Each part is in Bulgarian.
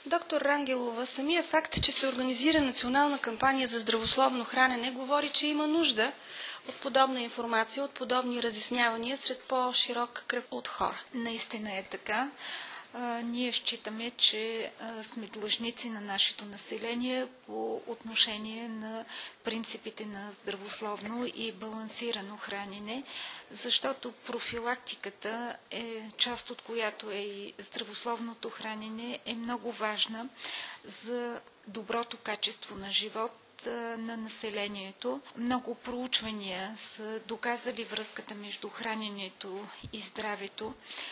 Доктор Рангелова, самия факт, че се организира национална кампания за здравословно хранене, говори, че има нужда от подобна информация, от подобни разяснявания сред по-широк кръг от хора. Наистина е така. Ние считаме, че сме длъжници на нашето население по отношение на принципите на здравословно и балансирано хранене, защото профилактиката, част от която е и здравословното хранене, е много важна за доброто качество на живот на населението. Много проучвания са доказали връзката между храненето и здравето.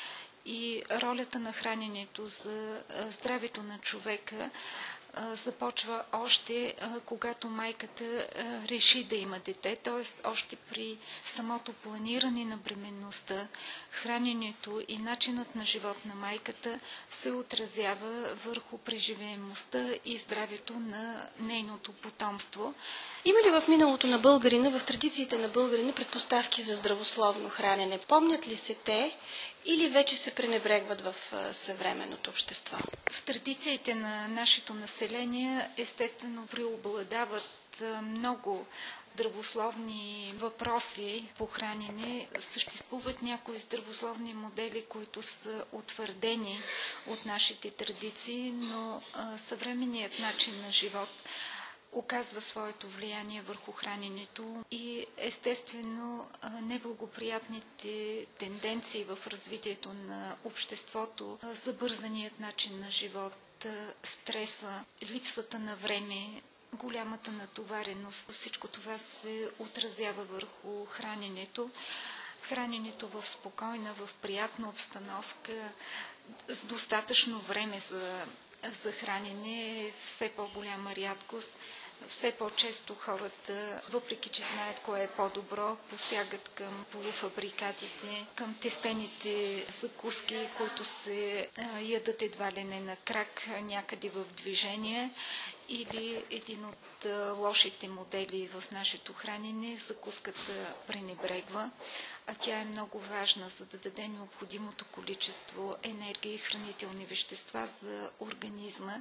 И ролята на храненето за здравето на човека започва още когато майката реши да има дете, т.е. още при самото планиране на бременността, храненето и начинът на живот на майката се отразява върху преживеемостта и здравето на нейното потомство. Има ли в миналото на българина, в традициите на българина, предпоставки за здравословно хранене? Помнят ли се те или вече се пренебрегват в съвременното общество? В традициите на нашето население естествено преобладават много здравословни въпроси по хранене. Съществуват някои здравословни модели, които са утвърдени от нашите традиции, но съвременният начин на живот оказва своето влияние върху храненето и естествено неблагоприятните тенденции в развитието на обществото, забързаният начин на живот, стреса, липсата на време, голямата натовареност. Всичко това се отразява върху храненето. Храненето в спокойна, в приятна обстановка, с достатъчно време за хранене е все по-голяма рядкост. Все по-често хората, въпреки че знаят кое е по-добро, посягат към полуфабрикатите, към тестените закуски, които се ядат едва ли не на крак някъде в движение, или един от лошите модели в нашето хранене, закуската пренебрегва, а тя е много важна, за да даде необходимото количество енергия и хранителни вещества за организма.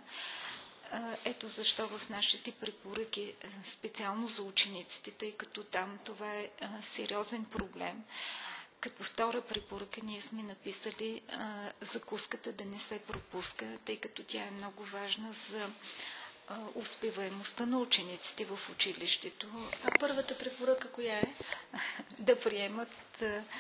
Ето защо в нашите препоръки, специално за учениците, тъй като там това е сериозен проблем, като втора препоръка ние сме написали закуската да не се пропуска, тъй като тя е много важна за успеваемостта на учениците в училището. А първата препоръка коя е? Да приемат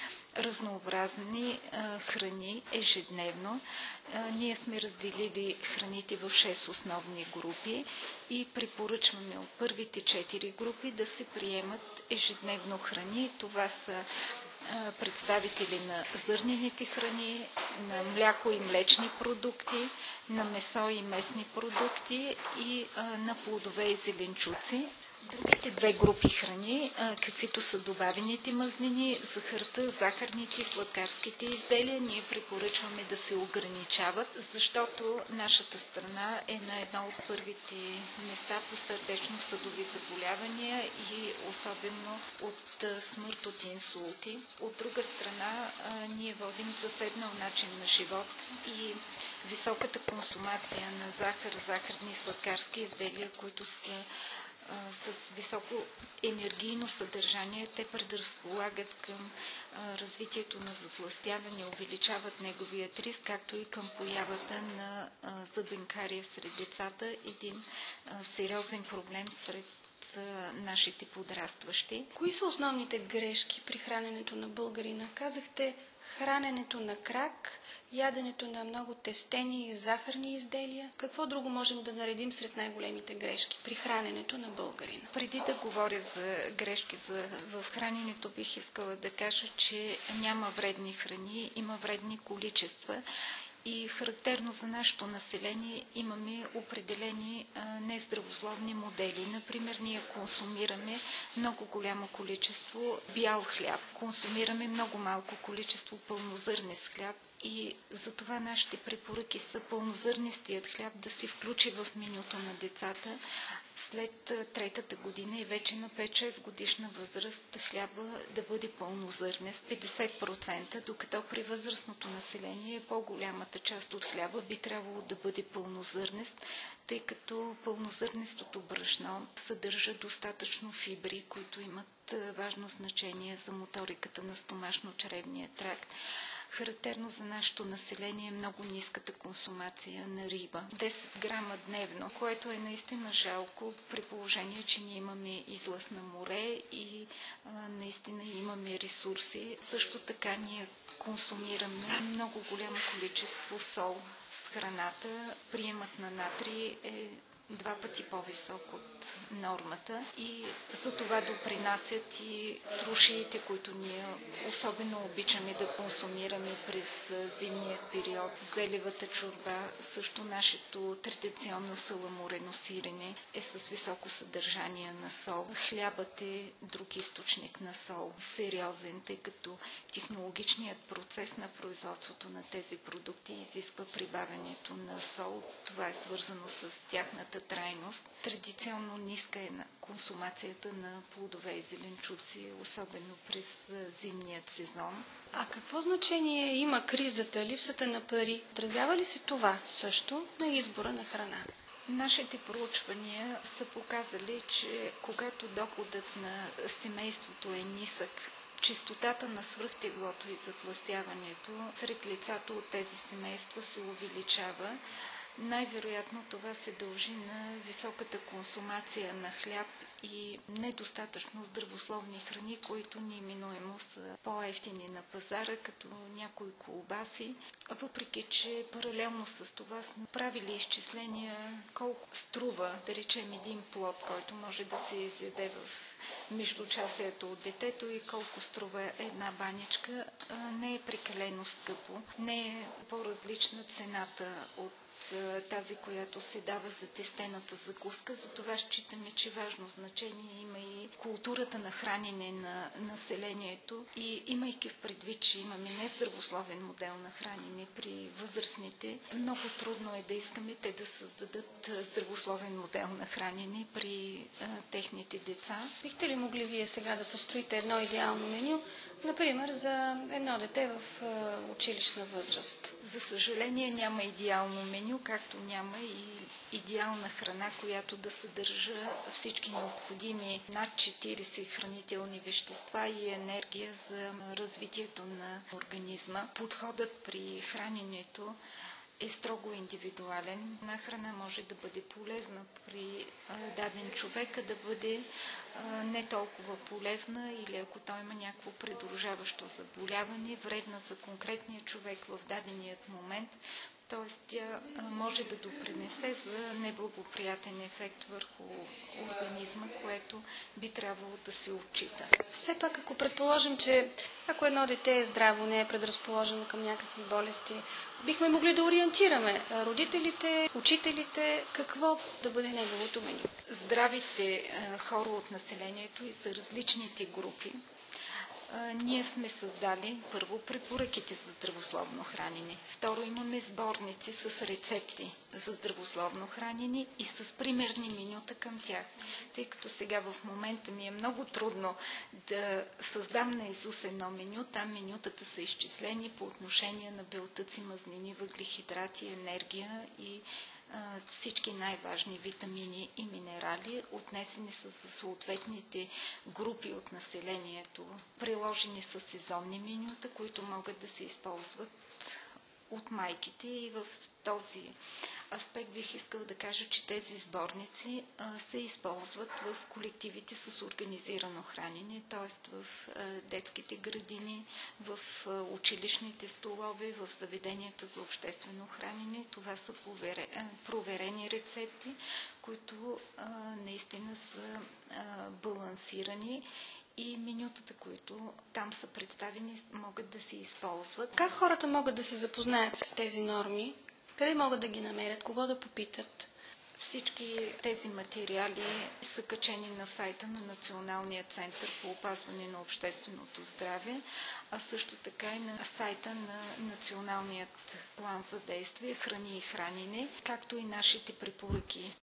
разнообразни храни ежедневно. Ние сме разделили храните в 6 основни групи и препоръчваме от първите 4 групи да се приемат ежедневно храни. Това са представители на зърнените храни, на мляко и млечни продукти, на месо и месни продукти и на плодове и зеленчуци. Другите 2 групи храни, каквито са добавените мазнини, захарта, захарните и сладкарските изделия, ние препоръчваме да се ограничават, защото нашата страна е на едно от първите места по сърдечно-съдови заболявания и особено от смърт от инсулти. От друга страна, ние водим заседнал начин на живот и високата консумация на захар, захарни и сладкарски изделия, които са с високо енергийно съдържание, те предразполагат към развитието на затлъстяване, увеличават неговият риск, както и към появата на зъбен кариес сред децата, един сериозен проблем сред нашите подрастващи. Кои са основните грешки при храненето на българина? Казахте храненето на крак, яденето на много тестени и захарни изделия. Какво друго можем да наредим сред най-големите грешки при храненето на българина? Преди да говоря за грешки в храненето, бих искала да кажа, че няма вредни храни, има вредни количества. И характерно за нашето население имаме определени нездравословни модели. Например, ние консумираме много голямо количество бял хляб, консумираме много малко количество пълнозърнест хляб И затова нашите препоръки са пълнозърнестият хляб да се включи в менюто на децата след третата година и вече на 5-6 годишна възраст хляба да бъде пълнозърнест 50%, докато при възрастното население по-голямата част от хляба би трябвало да бъде пълнозърнест, тъй като пълнозърнестото брашно съдържа достатъчно фибри, които имат важно значение за моториката на стомашно-чревния тракт. Характерно за нашето население е много ниската консумация на риба. 10 грама дневно, което е наистина жалко при положение, че ние имаме излъз на море и наистина имаме ресурси. Също така ние консумираме много голямо количество сол с храната. Приемът на натрий е 2 пъти по-висок от нормата и за това допринасят и трошиите, които ние особено обичаме да консумираме през зимния период. Зелевата чорба, също нашето традиционно саламурено сирене е с високо съдържание на сол. Хлябът е друг източник на сол, сериозен, тъй като технологичният процес на производството на тези продукти изисква прибавянето на сол. Това е свързано с тяхната трайност. Традиционно ниска е на консумацията на плодове и зеленчуци, особено през зимният сезон. А какво значение има кризата, липсата на пари? Отразява ли се това също на избора на храна? Нашите проучвания са показали, че когато доходът на семейството е нисък, честотата на свръхтеглото и затлъстяването сред лицата от тези семейства се увеличава. Най-вероятно това се дължи на високата консумация на хляб и недостатъчно здравословни храни, които неминуемо са по-евтини на пазара, като някои колбаси. Въпреки че паралелно с това сме правили изчисления колко струва, да речем, един плод, който може да се изяде в междучасието от детето и колко струва една баничка, не е прекалено скъпо, не е по-различна цената от тази, която се дава за тестената закуска. Затова считаме, че важно значение има и културата на хранене на населението и имайки в предвид, че имаме нездравословен модел на хранене при възрастните, много трудно е да искаме те да създадат здравословен модел на хранене при техните деца. Бихте ли могли вие сега да построите едно идеално меню, например, за едно дете в училищна възраст? За съжаление няма идеално меню, както няма и идеална храна, която да съдържа всички необходими над 40 хранителни вещества и енергия за развитието на организма. Подходът при храненето е строго индивидуален. Една храна може да бъде полезна при даден човек, а да бъде не толкова полезна или ако той има някакво придружаващо заболяване, вредна за конкретния човек в даденият момент. Т.е. тя може да допринесе за неблагоприятен ефект върху организма, което би трябвало да се отчита. Все пак, ако предположим, че ако едно дете е здраво, не е предразположено към някакви болести, бихме могли да ориентираме родителите, учителите, какво да бъде неговото меню. Здравите хора от населението и за различните групи ние сме създали първо препоръките за здравословно хранене. Второ, имаме сборници с рецепти за здравословно хранене и с примерни менюта към тях. Тъй като сега в момента ми е много трудно да създам наизуст едно меню, там менютата са изчислени по отношение на белтъци, мазнини, въглехидрати, енергия и всички най-важни витамини и минерали, отнесени са за съответните групи от населението. Приложени са сезонни менюта, които могат да се използват от майките и в този аспект бих искала да кажа, че тези сборници се използват в колективите с организирано хранене, т.е. в детските градини, в училищните столове, в заведенията за обществено хранене. Това са проверени рецепти, които наистина са балансирани и менютата, които там са представени, могат да се използват. Как хората могат да се запознаят с тези норми? Къде могат да ги намерят? Кого да попитат? Всички тези материали са качени на сайта на Националния център по опазване на общественото здраве, а също така и на сайта на Националният план за действие "Храни и хранене", както и нашите препоръки.